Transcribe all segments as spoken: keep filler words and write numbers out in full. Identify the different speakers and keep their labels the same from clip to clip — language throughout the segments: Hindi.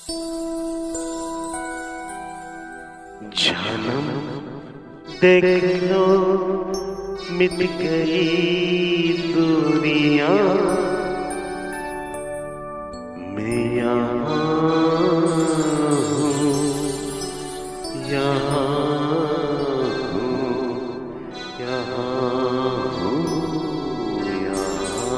Speaker 1: जन्म देख लो मिट गई दूरियां, मैं यहाँ हूँ, यहाँ हूँ, यहाँ हूँ, यहाँ।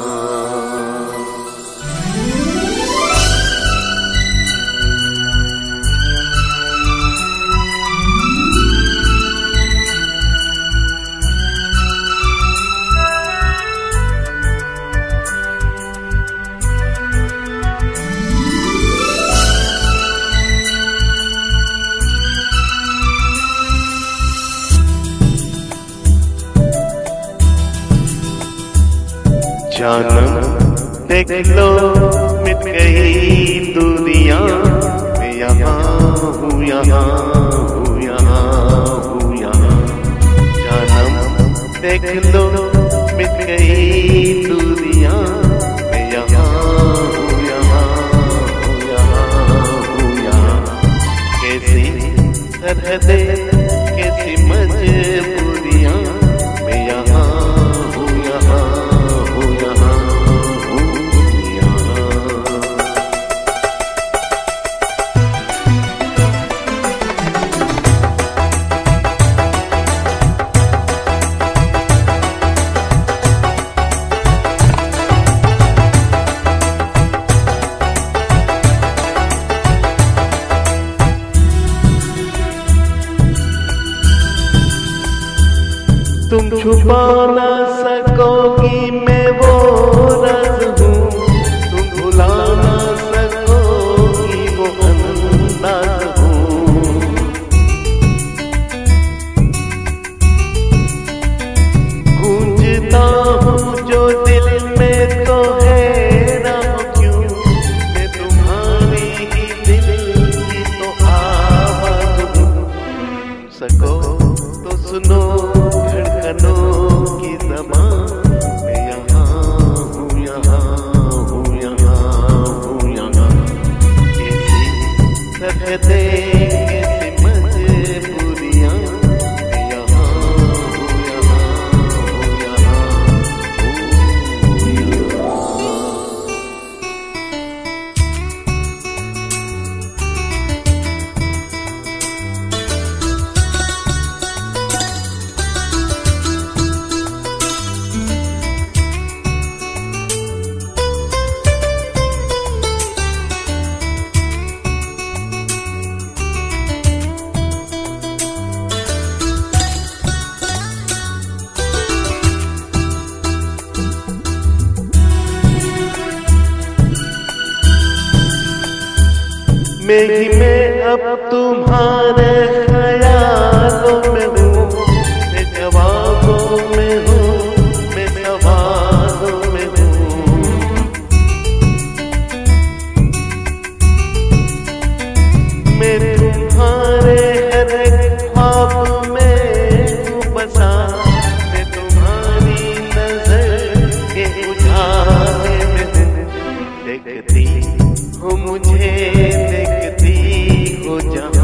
Speaker 1: जानम देख लो मिट गई दूरियां, मैं यहाँ हूँ, यहाँ हूँ, यहाँ हूँ, यहाँ। जानम देख लो मिट गई दूरियां, मैं यहाँ हूँ, यहाँ हूँ, यहाँ हूँ, यहाँ। कैसी सरहदें, कैसी मजबूरियां, मैं यहाँ हूँ, यहाँ। तुम छुपा ना सकोगी मैं वो राज हूँ, तुम भुला ना सकोगी वो अंदाज हूँ। गूंजता हूँ जो दिल में तो है ना क्यों, मैं तुम्हारी ही दिल की तो आवाज हूँ। सको तो सुनो धड़कनों की ज़बान, मैं यहाँ हूँ, यहाँ हूँ, यहाँ हूँ, यहाँ। कैसी सरहदें, कैसी मजबूरियां, मैं यहाँ हूँ, यहाँ हूँ, यहाँ हूँ, यहाँ। मैं ही मैं अब तुम्हारे ख्यालों में हूँ, मैं जवाबों में हूँ, मैं सवालों में हूँ। मैं तुम्हारे हर एक ख्वाब में हूँ बसा, मैं तुम्हारी नजर के उजाले में हूँ। देखती हो मुझे, देखती हो जहाँ।